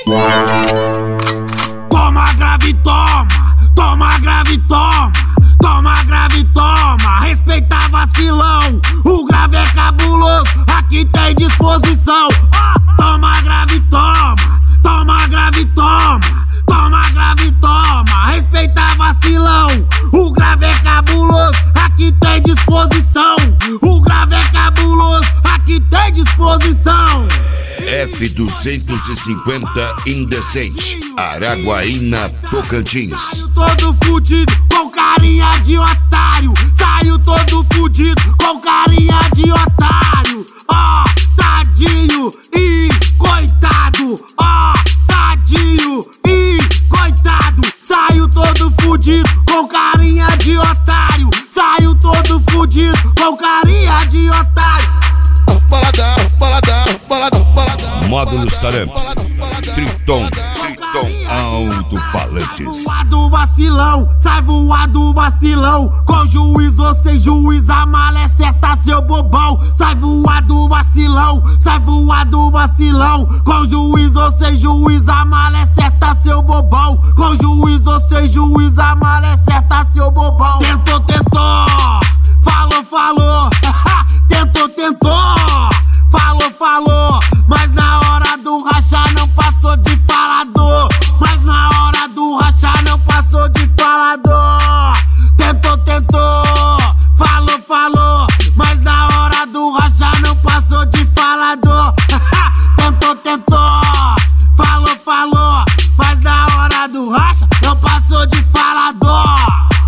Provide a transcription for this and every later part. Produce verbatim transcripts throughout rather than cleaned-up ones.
Toma grave, toma, toma grave, toma, toma grave, toma, respeita vacilão, o grave é cabuloso, aqui tem disposição. Oh, toma grave, toma, toma grave, toma, toma grave, toma, respeita vacilão, o grave é cabuloso, aqui tem disposição. O grave é cabuloso, aqui tem disposição. F duzentos e cinquenta Indecente, Araguaína, Tocantins. Saiu todo fudido, com carinha de otário. Saiu todo fudido, com carinha de otário. Ó, oh, tadinho e coitado. Ó, oh, tadinho e coitado. Saiu todo fudido, com carinha de otário. Saiu todo fudido, com carinha de otário. Boladão, boladão, boladão, boladão. Módulos Taramps, Triton, Triton, alto-falantes. Sai voado vacilão, sai voado vacilão. Com juiz ou sem juiz, a mala é certa, seu bobão. Sai voado vacilão, sai voado vacilão. Com juiz ou sem juiz, a mala é certa, seu bobão. Com juiz ou sem juiz, a mala é certa, seu bobão. Tentou, tentou, falou, falou. Tentou, tentou, falou, falou. Mas na hora do racha não passou de falador. Mas na hora do racha não passou de falador. Tentou, tentou, falou, falou. Mas na hora do racha não passou de falador. Tentou, tentou, falou, falou. Mas na hora do racha não passou de falador.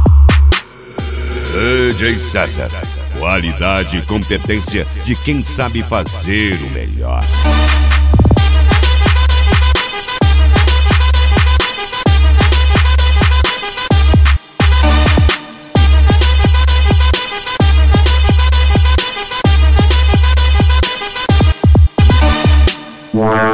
D J César, qualidade e competência de quem sabe fazer o melhor. Wow.